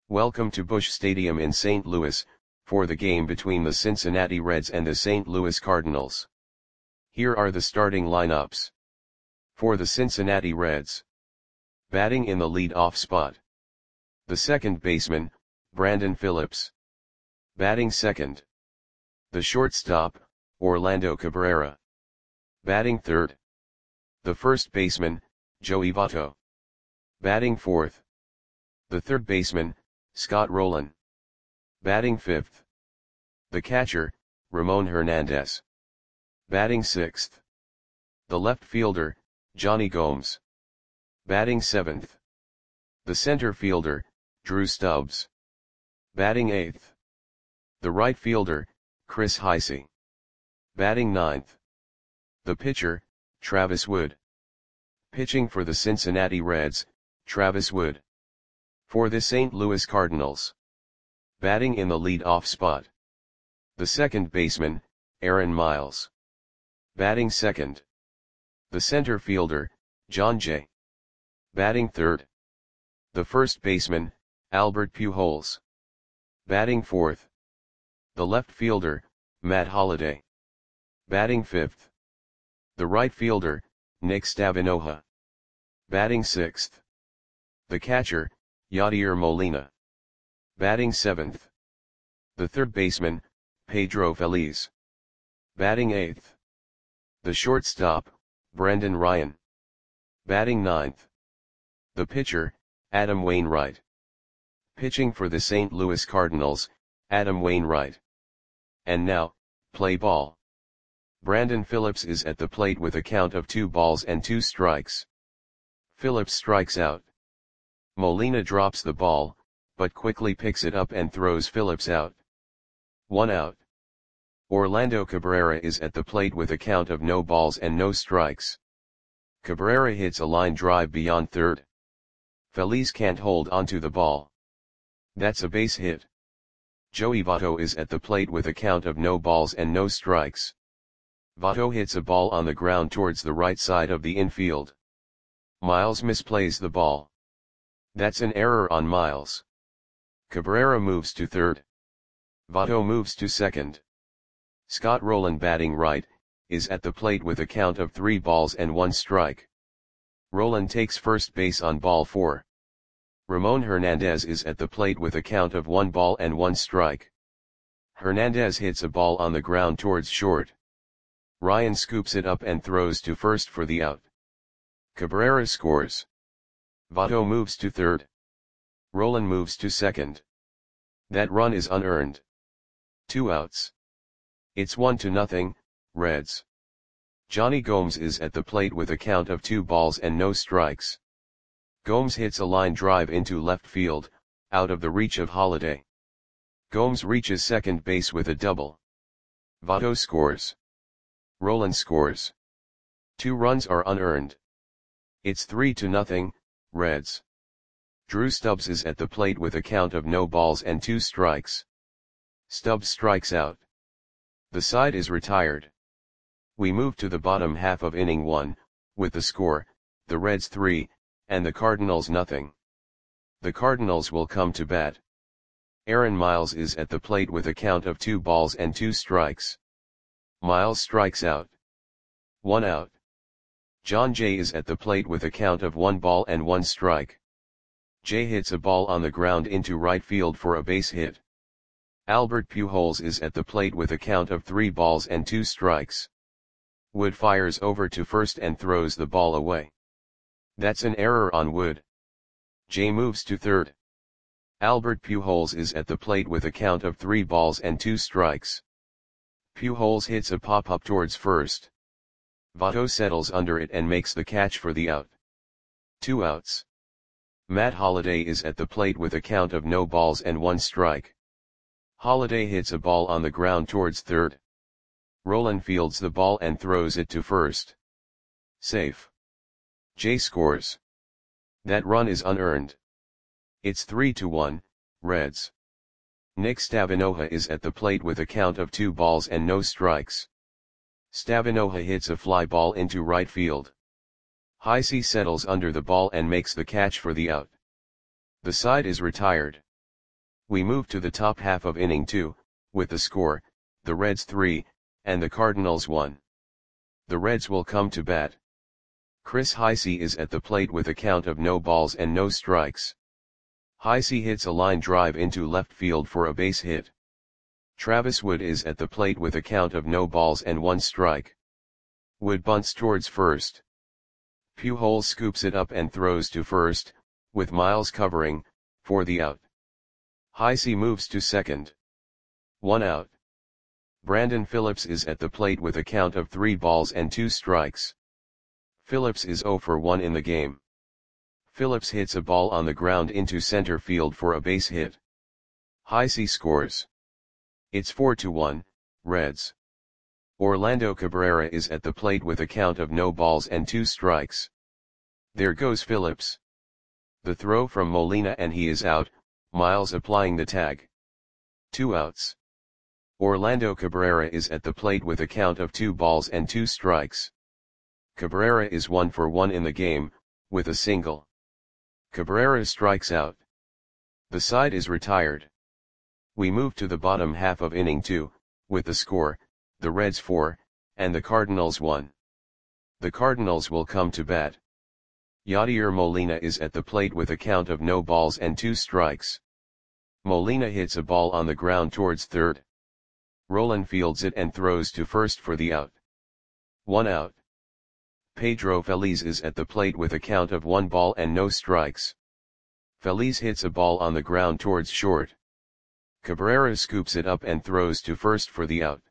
Welcome to Busch Stadium in St. Louis, for the game between the Cincinnati Reds and the St. Louis Cardinals. Here are the starting lineups. For the Cincinnati Reds. Batting in the lead-off spot. The second baseman, Brandon Phillips. Batting second. The shortstop, Orlando Cabrera. Batting third. The first baseman, Joey Votto. Batting fourth. The third baseman, Scott Rolen. Batting fifth. The catcher, Ramon Hernandez. Batting sixth. The left fielder, Jonny Gomes. Batting seventh. The center fielder, Drew Stubbs. Batting eighth. The right fielder, Chris Heisey. Batting ninth. The pitcher, Travis Wood. Pitching for the Cincinnati Reds, Travis Wood. For the St. Louis Cardinals. Batting in the lead-off spot. The second baseman, Aaron Miles. Batting second. The center fielder, Jon Jay. Batting third. The first baseman, Albert Pujols. Batting fourth. The left fielder, Matt Holliday. Batting fifth. The right fielder, Nick Stavinoha. Batting sixth. The catcher, Yadier Molina. Batting seventh. The third baseman, Pedro Feliz. Batting eighth. The shortstop, Brendan Ryan. Batting ninth. The pitcher, Adam Wainwright. Pitching for the St. Louis Cardinals, Adam Wainwright. And now, play ball. Brandon Phillips is at the plate with a count of 2-2. Phillips strikes out. Molina drops the ball, but quickly picks it up and throws Phillips out. 1 out. Orlando Cabrera is at the plate with a count of 0-0. Cabrera hits a line drive beyond third. Feliz can't hold onto the ball. That's a base hit. Joey Votto is at the plate with a count of 0-0. Votto hits a ball on the ground towards the right side of the infield. Miles misplays the ball. That's an error on Miles. Cabrera moves to third. Votto moves to second. Scott Rolen, batting right, is at the plate with a count of 3-1. Rolen takes first base on ball 4. Ramon Hernandez is at the plate with a count of 1-1. Hernandez hits a ball on the ground towards short. Ryan scoops it up and throws to first for the out. Cabrera scores. Votto moves to third. Rolen moves to second. That run is unearned. 2 outs. It's 1-0, Reds. Jonny Gomes is at the plate with a count of 2-0. Gomes hits a line drive into left field, out of the reach of Holliday. Gomes reaches second base with a double. Votto scores. Rolen scores. 2 runs are unearned. It's 3-0, Reds. Drew Stubbs is at the plate with a count of 0-2. Stubbs strikes out. The side is retired. We move to the bottom half of inning 1, with the score, the Reds 3, and the Cardinals 0. The Cardinals will come to bat. Aaron Miles is at the plate with a count of 2-2. Miles strikes out. 1 out. Jon Jay is at the plate with a count of 1-1. Jay hits a ball on the ground into right field for a base hit. Albert Pujols is at the plate with a count of 3-2. Wood fires over to first and throws the ball away. That's an error on Wood. Jay moves to third. Albert Pujols is at the plate with a count of 3-2. Pujols hits a pop-up towards first. Votto settles under it and makes the catch for the out. 2 outs. Matt Holliday is at the plate with a count of 0-1. Holliday hits a ball on the ground towards third. Rolen fields the ball and throws it to first. Safe. Jay scores. That run is unearned. It's 3-1, Reds. Nick Stavinoha is at the plate with a count of 2-0. Stavinoha hits a fly ball into right field. Heisey settles under the ball and makes the catch for the out. The side is retired. We move to the top half of inning 2, with the score, the Reds 3, and the Cardinals 1. The Reds will come to bat. Chris Heisey is at the plate with a count of no balls and no strikes. Heisey hits a line drive into left field for a base hit. Travis Wood is at the plate with a count of no balls and 1 strike. Wood bunts towards first. Pujols scoops it up and throws to first, with Miles covering, for the out. Heisey moves to second. 1 out. Brandon Phillips is at the plate with a count of 3 balls and 2 strikes. Phillips is 0 for 1 in the game. Phillips hits a ball on the ground into center field for a base hit. Heisey scores. It's 4-1, Reds. Orlando Cabrera is at the plate with a count of no balls and 2 strikes. There goes Phillips. The throw from Molina and he is out, Miles applying the tag. 2 outs. Orlando Cabrera is at the plate with a count of 2 balls and 2 strikes. Cabrera is 1 for 1 in the game, with a single. Cabrera strikes out. The side is retired. We move to the bottom half of inning 2, with the score, the Reds 4, and the Cardinals 1. The Cardinals will come to bat. Yadier Molina is at the plate with a count of no balls and 2 strikes. Molina hits a ball on the ground towards third. Rolen fields it and throws to first for the out. 1 out. Pedro Feliz is at the plate with a count of 1 ball and no strikes. Feliz hits a ball on the ground towards short. Cabrera scoops it up and throws to first for the out.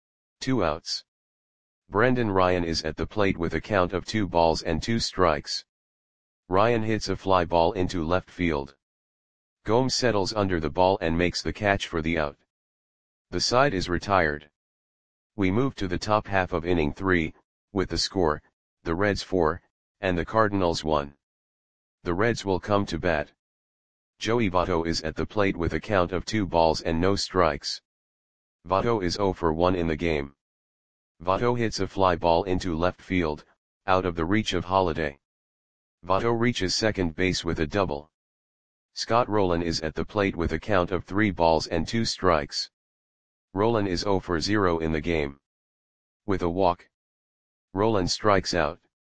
2 outs. Brendan Ryan is at the plate with a count of 2 balls and 2 strikes. Ryan hits a fly ball into left field. Gomes settles under the ball and makes the catch for the out. The side is retired. We move to the top half of inning 3, with the score, the Reds 4, and the Cardinals 1. The Reds will come to bat. Joey Votto is at the plate with a count of 2 balls and no strikes. Votto is 0 for 1 in the game. Votto hits a fly ball into left field, out of the reach of Holiday. Votto reaches second base with a double. Scott Rolen is at the plate with a count of 3 balls and 2 strikes. Rolen is 0 for 0 in the game. With a walk, Rolen strikes out.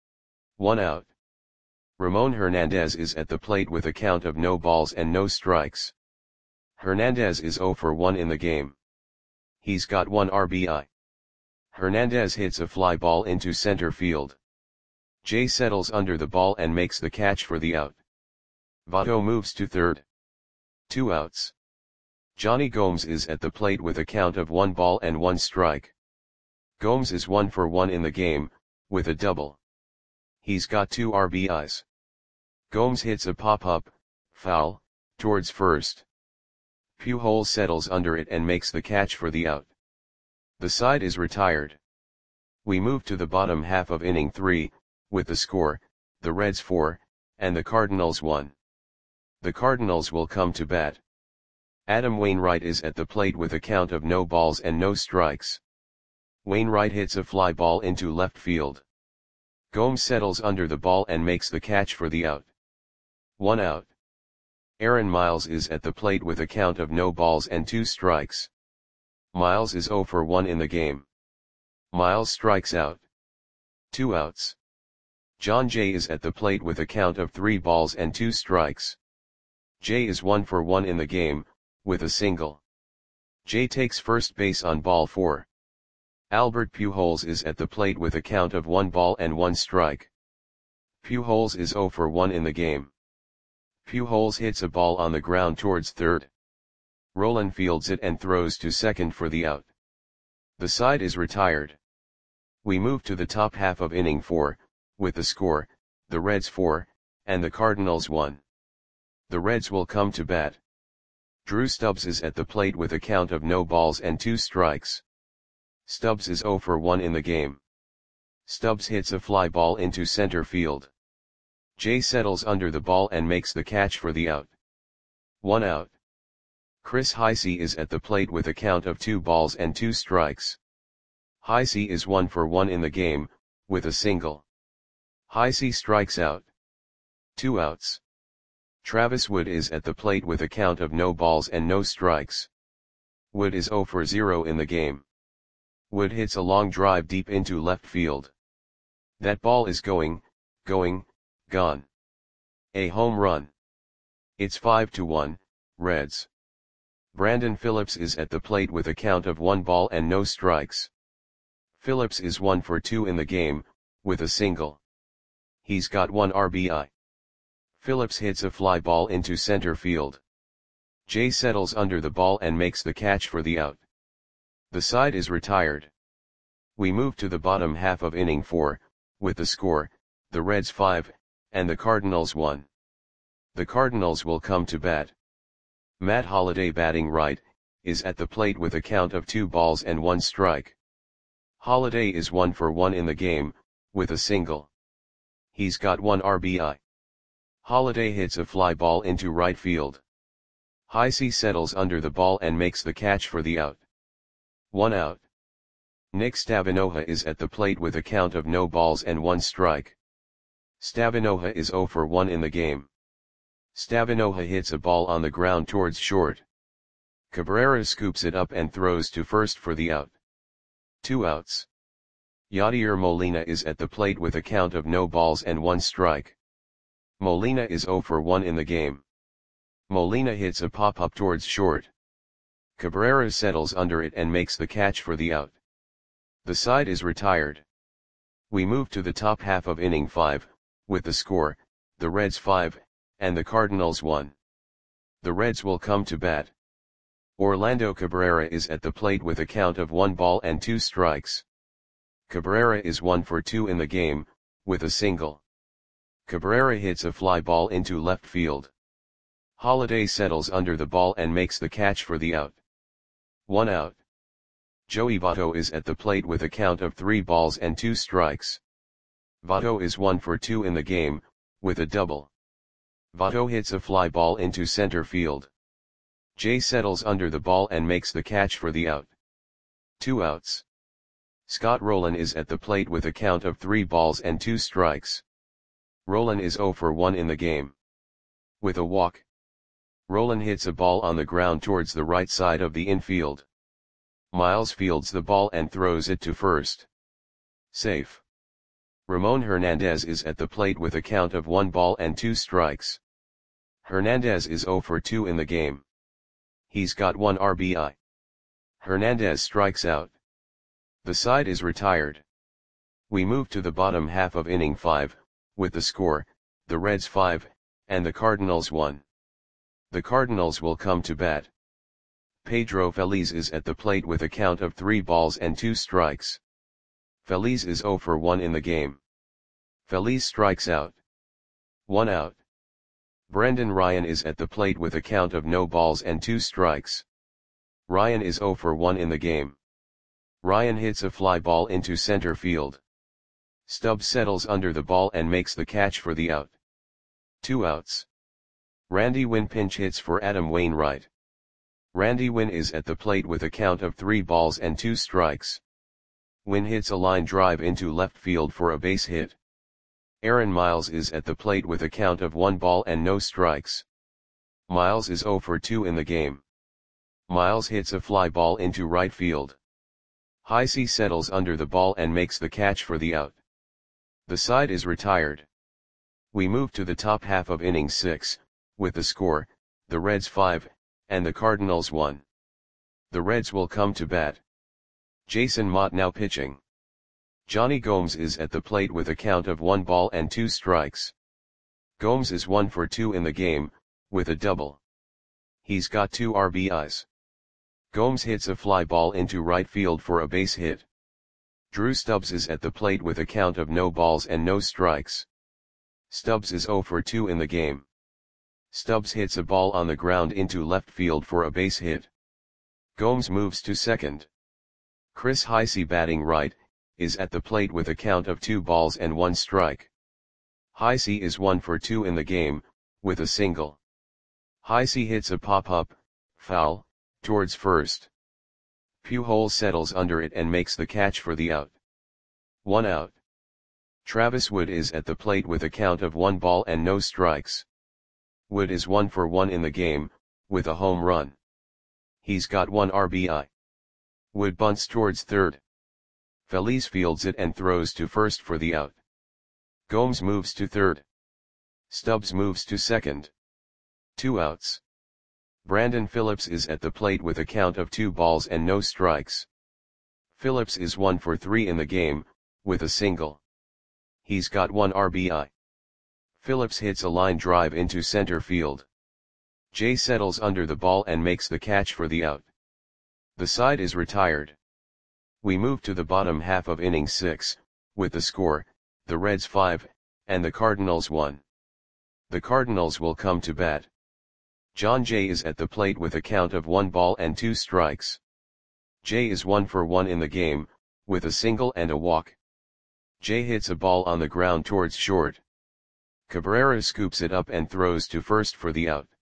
1 out. Ramon Hernandez is at the plate with a count of no balls and no strikes. Hernandez is 0 for 1 in the game. He's got 1 RBI. Hernandez hits a fly ball into center field. Jay settles under the ball and makes the catch for the out. Votto moves to third. 2 outs. Johnny Gomes is at the plate with a count of 1 ball and 1 strike. Gomes is 1 for 1 in the game, with a double. He's got 2 RBIs. Gomes hits a pop-up, foul, towards first. Pujols settles under it and makes the catch for the out. The side is retired. We move to the bottom half of inning 3, with the score, the Reds 4, and the Cardinals 1. The Cardinals will come to bat. Adam Wainwright is at the plate with a count of no balls and no strikes. Wainwright hits a fly ball into left field. Gomes settles under the ball and makes the catch for the out. 1 out. Aaron Miles is at the plate with a count of no balls and 2 strikes. Miles is 0 for 1 in the game. Miles strikes out. 2 outs. John Jay is at the plate with a count of 3 balls and 2 strikes. Jay is 1 for 1 in the game, with a single. Jay takes first base on ball 4. Albert Pujols is at the plate with a count of 1 ball and 1 strike. Pujols is 0 for 1 in the game. Pujols hits a ball on the ground towards third. Rolen fields it and throws to second for the out. The side is retired. We move to the top half of inning 4, with the score, the Reds 4, and the Cardinals 1. The Reds will come to bat. Drew Stubbs is at the plate with a count of no balls and 2 strikes. Stubbs is 0 for 1 in the game. Stubbs hits a fly ball into center field. Jay settles under the ball and makes the catch for the out. 1 out. Chris Heisey is at the plate with a count of 2 balls and 2 strikes. Heisey is 1 for 1 in the game, with a single. Heisey strikes out. 2 outs. Travis Wood is at the plate with a count of no balls and no strikes. Wood is 0 for 0 in the game. Wood hits a long drive deep into left field. That ball is going, gone. A home run. It's 5-1, Reds. Brandon Phillips is at the plate with a count of 1 ball and no strikes. Phillips is 1 for 2 in the game, with a single. He's got 1 RBI. Phillips hits a fly ball into center field. Jay settles under the ball and makes the catch for the out. The side is retired. We move to the bottom half of inning 4, with the score, the Reds 5, and the Cardinals 1. The Cardinals will come to bat. Matt Holliday, batting right, is at the plate with a count of 2 balls and 1 strike. Holliday is 1 for 1 in the game, with a single. He's got 1 RBI. Holliday hits a fly ball into right field. Heisey settles under the ball and makes the catch for the out. 1 out. Nick Stavinoha is at the plate with a count of no balls and 1 strike. Stavinoha is 0 for 1 in the game. Stavinoha hits a ball on the ground towards short. Cabrera scoops it up and throws to first for the out. 2 outs. Yadier Molina is at the plate with a count of no balls and 1 strike. Molina is 0 for 1 in the game. Molina hits a pop-up towards short. Cabrera settles under it and makes the catch for the out. The side is retired. We move to the top half of inning 5, with the score, the Reds 5, and the Cardinals 1. The Reds will come to bat. Orlando Cabrera is at the plate with a count of 1 ball and 2 strikes. Cabrera is 1 for 2 in the game, with a single. Cabrera hits a fly ball into left field. Holliday settles under the ball and makes the catch for the out. 1 out. Joey Votto is at the plate with a count of 3 balls and 2 strikes. Votto is 1 for 2 in the game, with a double. Votto hits a fly ball into center field. Jay settles under the ball and makes the catch for the out. 2 outs. Scott Rolen is at the plate with a count of 3 balls and 2 strikes. Rolen is 0 for 1 in the game. With a walk. Rolen hits a ball on the ground towards the right side of the infield. Miles fields the ball and throws it to first. Safe. Ramon Hernandez is at the plate with a count of 1 ball and 2 strikes. Hernandez is 0 for 2 in the game. He's got 1 RBI. Hernandez strikes out. The side is retired. We move to the bottom half of inning 5, with the score, the Reds 5, and the Cardinals 1. The Cardinals will come to bat. Pedro Feliz is at the plate with a count of 3 balls and 2 strikes. Feliz is 0 for 1 in the game. Feliz strikes out. 1 out. Brendan Ryan is at the plate with a count of no balls and 2 strikes. Ryan is 0 for 1 in the game. Ryan hits a fly ball into center field. Stubbs settles under the ball and makes the catch for the out. 2 outs. Randy Winn pinch hits for Adam Wainwright. Randy Winn is at the plate with a count of 3 balls and 2 strikes. Winn hits a line drive into left field for a base hit. Aaron Miles is at the plate with a count of 1 ball and no strikes. Miles is 0 for 2 in the game. Miles hits a fly ball into right field. Heisey settles under the ball and makes the catch for the out. The side is retired. We move to the top half of inning 6, with the score, the Reds 5, and the Cardinals 1. The Reds will come to bat. Jason Motte now pitching. Johnny Gomes is at the plate with a count of 1 ball and 2 strikes. Gomes is 1 for 2 in the game, with a double. He's got 2 RBIs. Gomes hits a fly ball into right field for a base hit. Drew Stubbs is at the plate with a count of no balls and no strikes. Stubbs is 0 for 2 in the game. Stubbs hits a ball on the ground into left field for a base hit. Gomes moves to second. Chris Heisey, batting right, is at the plate with a count of 2 balls and 1 strike. Heisey is 1 for 2 in the game, with a single. Heisey hits a pop-up, foul, towards first. Pujols settles under it and makes the catch for the out. 1 out. Travis Wood is at the plate with a count of 1 ball and no strikes. Wood is 1 for 1 in the game, with a home run. He's got 1 RBI. Wood bunts towards third. Feliz fields it and throws to first for the out. Gomes moves to third. Stubbs moves to second. 2 outs. Brandon Phillips is at the plate with a count of 2 balls and no strikes. Phillips is 1 for 3 in the game, with a single. He's got 1 RBI. Phillips hits a line drive into center field. Jay settles under the ball and makes the catch for the out. The side is retired. We move to the bottom half of inning 6, with the score, the Reds 5, and the Cardinals 1. The Cardinals will come to bat. John Jay is at the plate with a count of 1 ball and 2 strikes. Jay is 1 for 1 in the game, with a single and a walk. Jay hits a ball on the ground towards short. Cabrera scoops it up and throws to first for the out.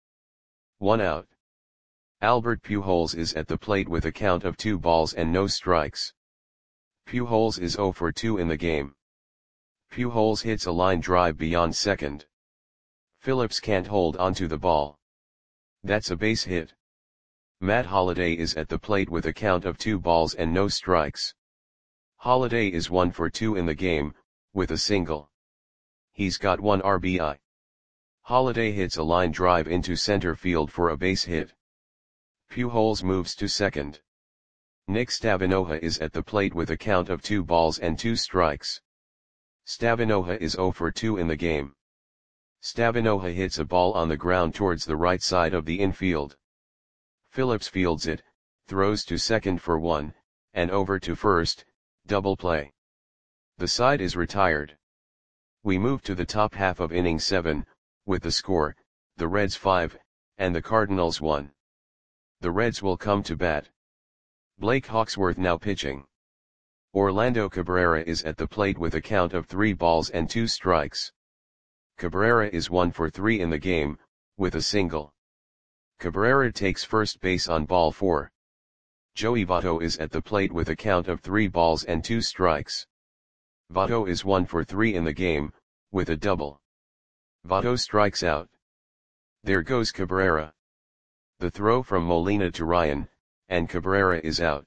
1 out. Albert Pujols is at the plate with a count of 2 balls and no strikes. Pujols is 0 for 2 in the game. Pujols hits a line drive beyond second. Phillips can't hold onto the ball. That's a base hit. Matt Holliday is at the plate with a count of 2 balls and no strikes. Holliday is 1 for 2 in the game, with a single. He's got 1 RBI. Holliday hits a line drive into center field for a base hit. Pujols moves to second. Nick Stavinoha is at the plate with a count of 2 balls and 2 strikes. Stavinoha is 0 for 2 in the game. Stavinoha hits a ball on the ground towards the right side of the infield. Phillips fields it, throws to second for 1, and over to first, double play. The side is retired. We move to the top half of inning 7, with the score, the Reds 5, and the Cardinals 1. The Reds will come to bat. Blake Hawksworth now pitching. Orlando Cabrera is at the plate with a count of 3 balls and 2 strikes. Cabrera is 1 for 3 in the game, with a single. Cabrera takes first base on ball 4. Joey Votto is at the plate with a count of 3 balls and 2 strikes. Votto is 1 for 3 in the game, with a double. Votto strikes out. There goes Cabrera. The throw from Molina to Ryan, and Cabrera is out.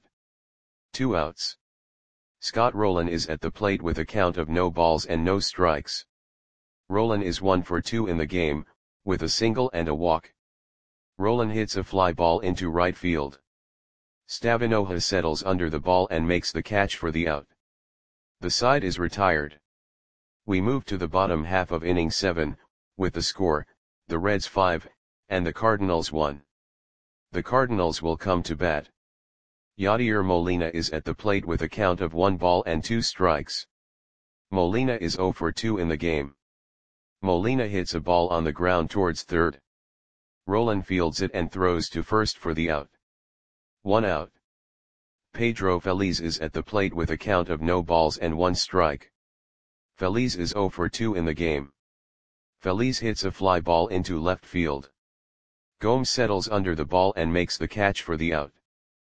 2 outs. Scott Rolen is at the plate with a count of no balls and no strikes. Rolen is 1 for 2 in the game, with a single and a walk. Rolen hits a fly ball into right field. Stavinoha settles under the ball and makes the catch for the out. The side is retired. We move to the bottom half of inning 7, with the score, the Reds 5, and the Cardinals 1. The Cardinals will come to bat. Yadier Molina is at the plate with a count of 1 ball and 2 strikes. Molina is 0 for 2 in the game. Molina hits a ball on the ground towards third. Rolen fields it and throws to first for the out. 1 out. Pedro Feliz is at the plate with a count of no balls and 1 strike. Feliz is 0 for 2 in the game. Feliz hits a fly ball into left field. Gomes settles under the ball and makes the catch for the out.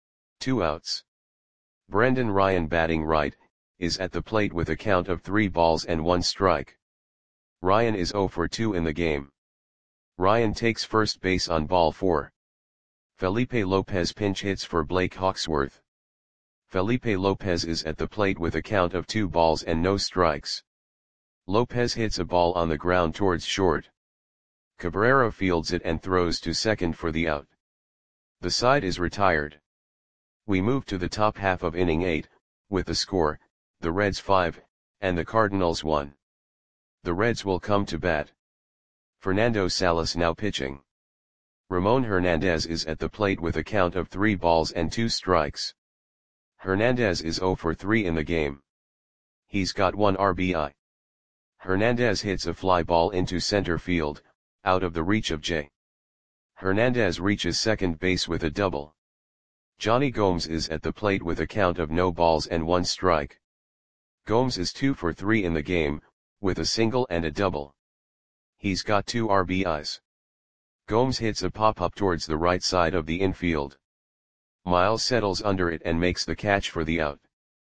2 outs. Brendan Ryan batting right, is at the plate with a count of 3 balls and 1 strike. Ryan is 0 for 2 in the game. Ryan takes first base on ball 4. Felipe Lopez pinch hits for Blake Hawksworth. Felipe Lopez is at the plate with a count of 2 balls and no strikes. Lopez hits a ball on the ground towards short. Cabrera fields it and throws to second for the out. The side is retired. We move to the top half of inning 8, with the score, the Reds 5, and the Cardinals 1. The Reds will come to bat. Fernando Salas now pitching. Ramon Hernandez is at the plate with a count of 3 balls and 2 strikes. Hernandez is 0 for 3 in the game. He's got 1 RBI. Hernandez hits a fly ball into center field, out of the reach of Jay. Hernandez reaches second base with a double. Johnny Gomes is at the plate with a count of no balls and 1 strike. Gomes is 2 for 3 in the game, with a single and a double. He's got 2 RBIs. Gomes hits a pop-up towards the right side of the infield. Miles settles under it and makes the catch for the out.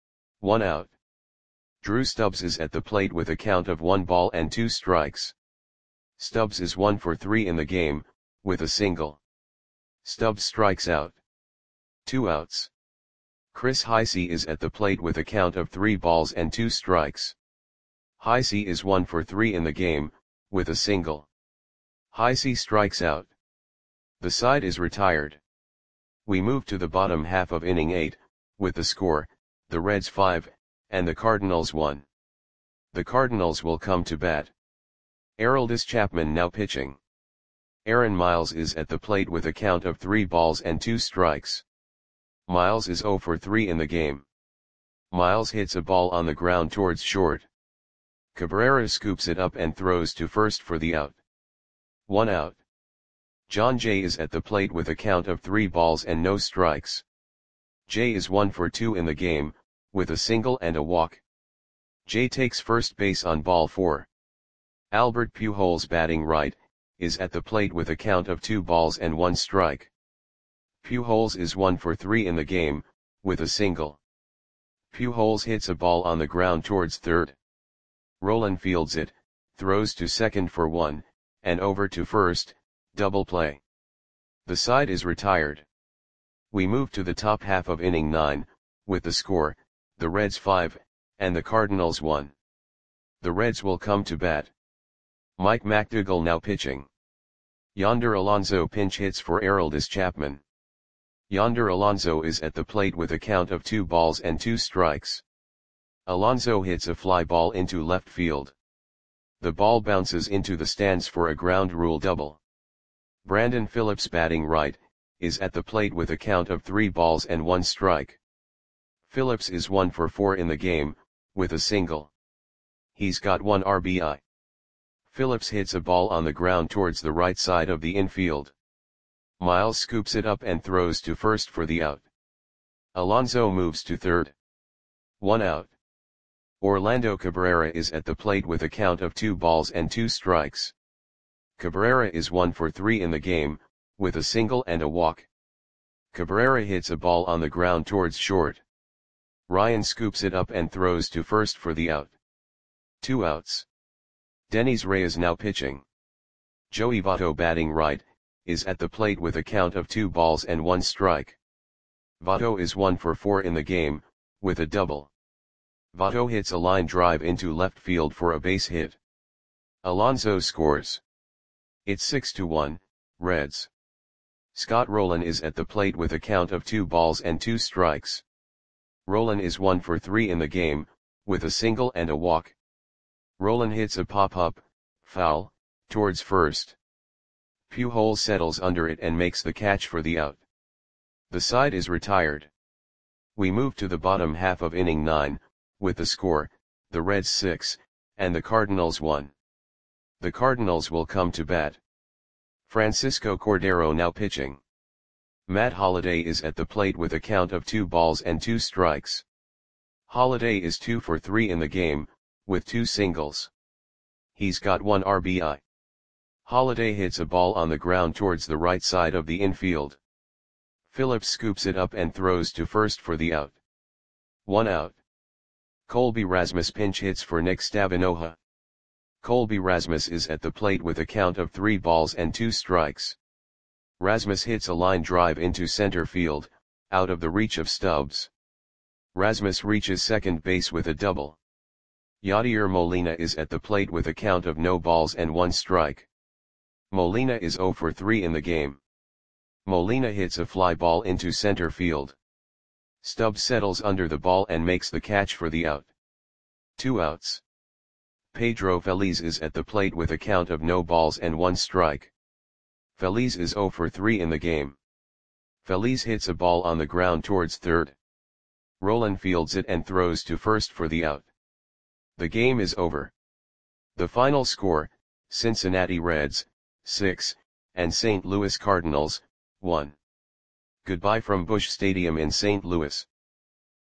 1 out. Drew Stubbs is at the plate with a count of 1 ball and 2 strikes. Stubbs is 1 for 3 in the game, with a single. Stubbs strikes out. 2 outs. Chris Heisey is at the plate with a count of 3 balls and 2 strikes. Heisey is 1 for 3 in the game, with a single. Heisey strikes out. The side is retired. We move to the bottom half of inning 8, with the score, the Reds 5, and the Cardinals 1. The Cardinals will come to bat. Aroldis Chapman now pitching. Aaron Miles is at the plate with a count of 3 balls and 2 strikes. Miles is 0 for 3 in the game. Miles hits a ball on the ground towards short. Cabrera scoops it up and throws to first for the out. 1 out. John Jay is at the plate with a count of 3 balls and no strikes. Jay is 1 for 2 in the game, with a single and a walk. Jay takes first base on ball 4. Albert Pujols, batting right, is at the plate with a count of 2 balls and 1 strike. Pujols is 1 for 3 in the game, with a single. Pujols hits a ball on the ground towards third. Rolen fields it, throws to second for 1, and over to first, double play. The side is retired. We move to the top half of inning 9, with the score, the Reds 5, and the Cardinals 1. The Reds will come to bat. Mike McDougall now pitching. Yonder Alonso pinch hits for Aroldis Chapman. Yonder Alonso is at the plate with a count of 2 balls and 2 strikes. Alonso hits a fly ball into left field. The ball bounces into the stands for a ground rule double. Brandon Phillips, batting right, is at the plate with a count of 3 balls and 1 strike. Phillips is 1 for 4 in the game, with a single. He's got 1 RBI. Phillips hits a ball on the ground towards the right side of the infield. Miles scoops it up and throws to first for the out. Alonso moves to third. 1 out. Orlando Cabrera is at the plate with a count of 2 balls and 2 strikes. Cabrera is 1 for 3 in the game, with a single and a walk. Cabrera hits a ball on the ground towards short. Ryan scoops it up and throws to first for the out. 2 outs. Denys Reyes now pitching. Joey Votto, batting right, is at the plate with a count of 2 balls and 1 strike. Votto is 1 for 4 in the game, with a double. Votto hits a line drive into left field for a base hit. Alonso scores. It's 6-1, Reds. Scott Rolen is at the plate with a count of 2 balls and 2 strikes. Rolen is 1 for 3 in the game, with a single and a walk. Rolen hits a pop-up, foul, towards first. Pujols settles under it and makes the catch for the out. The side is retired. We move to the bottom half of inning 9, with the score, the Reds 6, and the Cardinals 1. The Cardinals will come to bat. Francisco Cordero now pitching. Matt Holliday is at the plate with a count of 2 balls and 2 strikes. Holliday is 2 for 3 in the game, with 2 singles. He's got 1 RBI. Holliday hits a ball on the ground towards the right side of the infield. Phillips scoops it up and throws to first for the out. 1 out. Colby Rasmus pinch hits for Nick Stabenoha. Colby Rasmus is at the plate with a count of 3 balls and 2 strikes. Rasmus hits a line drive into center field, out of the reach of Stubbs. Rasmus reaches second base with a double. Yadier Molina is at the plate with a count of no balls and 1 strike. Molina is 0 for 3 in the game. Molina hits a fly ball into center field. Stubbs settles under the ball and makes the catch for the out. 2 outs. Pedro Feliz is at the plate with a count of no balls and 1 strike. Feliz is 0 for 3 in the game. Feliz hits a ball on the ground towards third. Rolen fields it and throws to first for the out. The game is over. The final score, Cincinnati Reds, 6, and St. Louis Cardinals, 1. Goodbye from Busch Stadium in St. Louis.